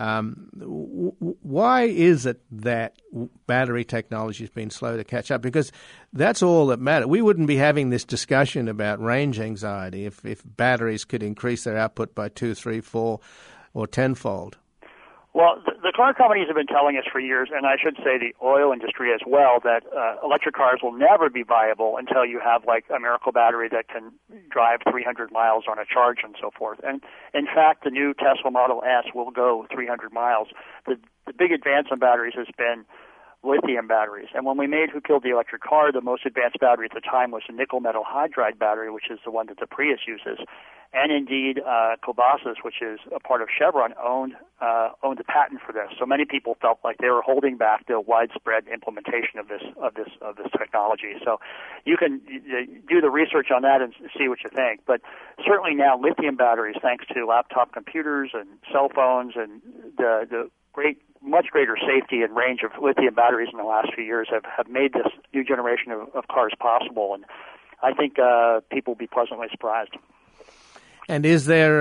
Why is it that battery technology has been slow to catch up? Because that's all that matters. We wouldn't be having this discussion about range anxiety if batteries could increase their output by 2, 3, 4, or tenfold. Well, the car companies have been telling us for years, and I should say the oil industry as well, that electric cars will never be viable until you have like a miracle battery that can drive 300 miles on a charge and so forth. And in fact, the new Tesla Model S will go 300 miles. The big advance on batteries has been lithium batteries. And when we made Who Killed the Electric Car, the most advanced battery at the time was a nickel metal hydride battery, which is the one that the Prius uses. And indeed, Cobasys, which is a part of Chevron, owned the patent for this. So many people felt like they were holding back the widespread implementation of this technology. So you can do the research on that and see what you think. But certainly now, lithium batteries, thanks to laptop computers and cell phones and the much greater safety and range of lithium batteries in the last few years have made this new generation of cars possible. And I think people will be pleasantly surprised. And is there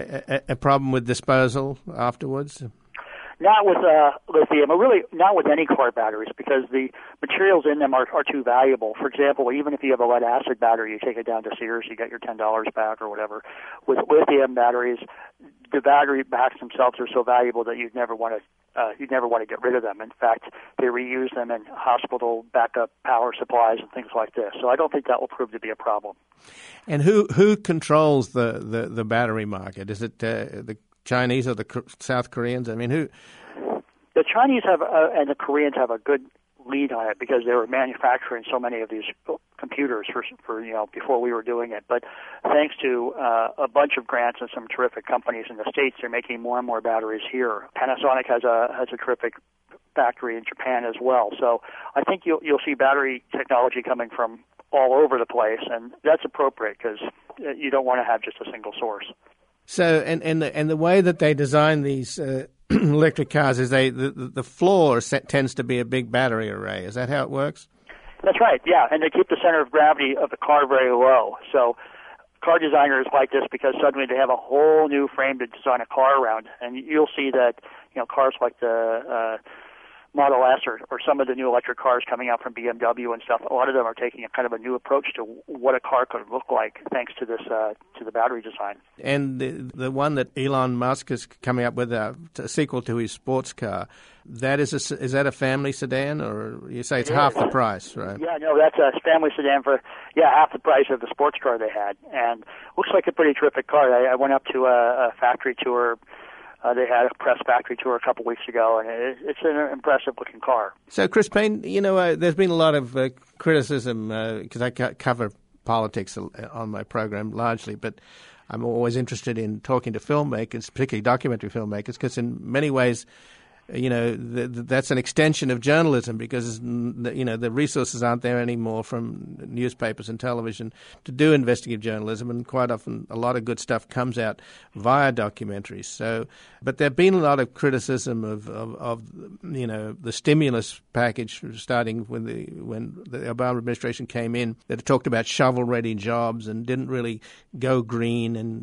a problem with disposal afterwards? Not with lithium, or really not with any car batteries, because the materials in them are too valuable. For example, even if you have a lead acid battery, you take it down to Sears, you get your $10 back or whatever. With lithium batteries, the battery packs themselves are so valuable that you'd never want to get rid of them. In fact, they reuse them in hospital backup power supplies and things like this. So I don't think that will prove to be a problem. And who controls the battery market? Is it the Chinese or the South Koreans? I mean, who? The Chinese have and the Koreans have a good lead on it because they were manufacturing so many of these computers for before we were doing it. But thanks to a bunch of grants and some terrific companies in the States, they're making more and more batteries here. Panasonic has a terrific factory in Japan as well. So I think you'll see battery technology coming from all over the place, and that's appropriate because you don't want to have just a single source. So, and the way that they design these electric cars is the floor tends to be a big battery array. Is that how it works? That's right, yeah, and they keep the center of gravity of the car very low. So car designers like this because suddenly they have a whole new frame to design a car around, and you'll see that cars like the Model S or some of the new electric cars coming out from BMW and stuff, a lot of them are taking a kind of a new approach to what a car could look like thanks to this to the battery design. And the one that Elon Musk is coming up with, a sequel to his sports car, is that a family sedan, or you say it's half the price, right? Yeah, no, that's a family sedan for half the price of the sports car they had, and looks like a pretty terrific car. I went up to a factory tour. They had a press factory tour a couple weeks ago, and it's an impressive-looking car. So, Chris Payne, there's been a lot of criticism, because I cover politics on my program largely, but I'm always interested in talking to filmmakers, particularly documentary filmmakers, because in many ways that's an extension of journalism because, the resources aren't there anymore from newspapers and television to do investigative journalism, and quite often a lot of good stuff comes out via documentaries. So, but there have been a lot of criticism of the stimulus package starting when the Obama administration came in, that it talked about shovel-ready jobs and didn't really go green and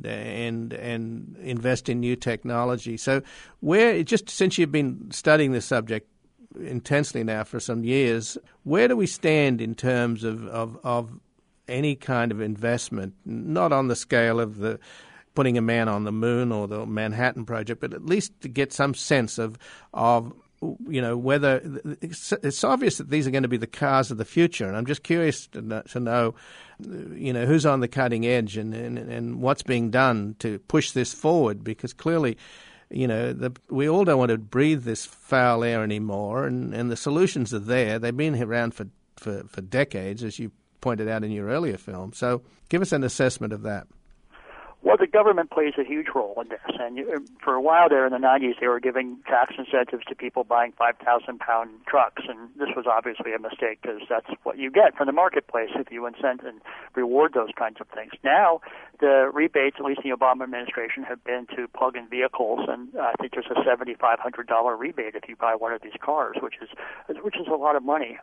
invest in new technology. So just since you've been studying this subject intensely now for some years, where do we stand in terms of any kind of investment, not on the scale of the putting a man on the moon or the Manhattan Project, but at least to get some sense of whether it's obvious that these are going to be the cars of the future, and I'm just curious to know, who's on the cutting edge and what's being done to push this forward, because clearly, we all don't want to breathe this foul air anymore, and the solutions are there. They've been around for decades, as you pointed out in your earlier film. So give us an assessment of that. Well, the government plays a huge role in this. And for a while there in the 90s, they were giving tax incentives to people buying 5,000-pound trucks. And this was obviously a mistake because that's what you get from the marketplace if you incent and reward those kinds of things. Now, the rebates, at least in the Obama administration, have been to plug-in vehicles. And I think there's a $7,500 rebate if you buy one of these cars, which is a lot of money.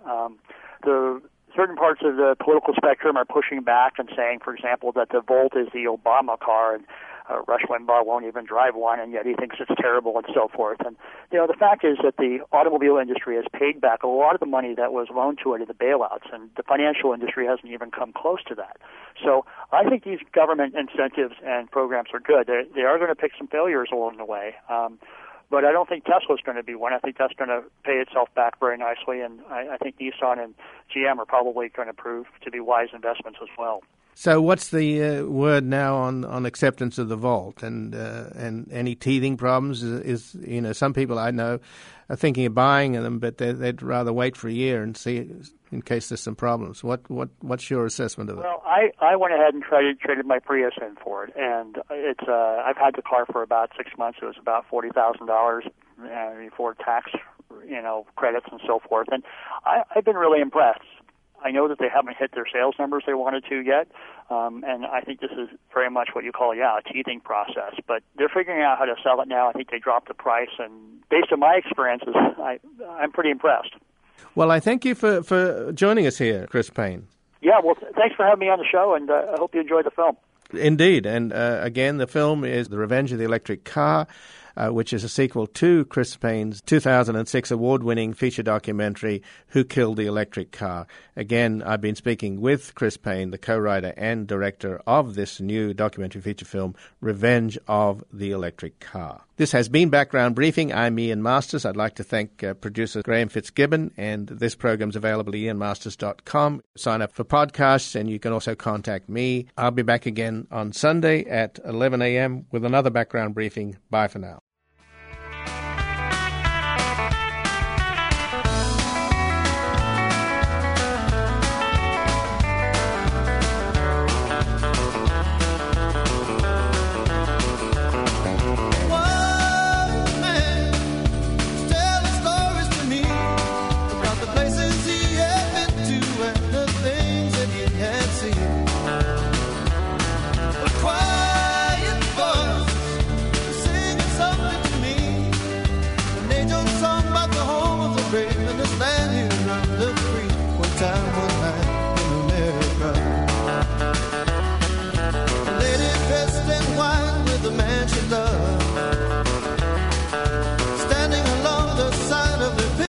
Certain parts of the political spectrum are pushing back and saying, for example, that the Volt is the Obama car and Rush Limbaugh won't even drive one, and yet he thinks it's terrible and so forth. And, the fact is that the automobile industry has paid back a lot of the money that was loaned to it in the bailouts, and the financial industry hasn't even come close to that. So I think these government incentives and programs are good. They are going to pick some failures along the way. But I don't think Tesla's going to be one. I think that's going to pay itself back very nicely, and I think Nissan and GM are probably going to prove to be wise investments as well. So what's the word now on acceptance of the Volt and any teething problems? Is some people I know are thinking of buying them, but they'd rather wait for a year and see in case there's some problems. What's your assessment of it? Well, I went ahead and traded my Prius in for it, and it's I've had the car for about 6 months. It was about $40,000 before tax, credits and so forth, and I've been really impressed. I know that they haven't hit their sales numbers they wanted to yet, and I think this is very much what you call, a teething process. But they're figuring out how to sell it now. I think they dropped the price, and based on my experiences, I'm pretty impressed. Well, I thank you for joining us here, Chris Payne. Yeah, well, thanks for having me on the show, and I hope you enjoyed the film. Indeed, and again, the film is The Revenge of the Electric Car, which is a sequel to Chris Payne's 2006 award-winning feature documentary, Who Killed the Electric Car? Again, I've been speaking with Chris Payne, the co-writer and director of this new documentary feature film, Revenge of the Electric Car. This has been Background Briefing. I'm Ian Masters. I'd like to thank producer Graham Fitzgibbon, and this program's available at ianmasters.com. Sign up for podcasts, and you can also contact me. I'll be back again on Sunday at 11 a.m. with another Background Briefing. Bye for now.